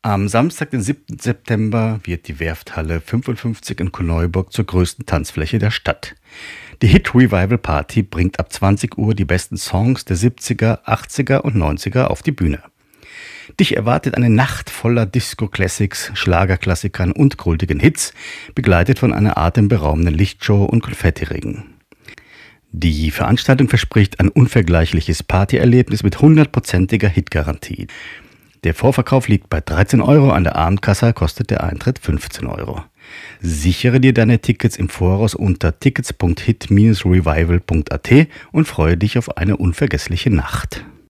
Am Samstag, den 7. September, wird die Werfthalle 55 in Korneuburg zur größten Tanzfläche der Stadt. Die Hit Revival Party bringt ab 20 Uhr die besten Songs der 70er, 80er und 90er auf die Bühne. Dich erwartet eine Nacht voller Disco-Classics, Schlagerklassikern und kultigen Hits, begleitet von einer atemberaubenden Lichtshow und Konfettiregen. Die Veranstaltung verspricht ein unvergleichliches Partyerlebnis mit 100%iger Hitgarantie. Der Vorverkauf liegt bei 13 Euro, an der Abendkasse kostet der Eintritt 15 Euro. Sichere dir deine Tickets im Voraus unter tickets.hit-revival.at und freue dich auf eine unvergessliche Nacht.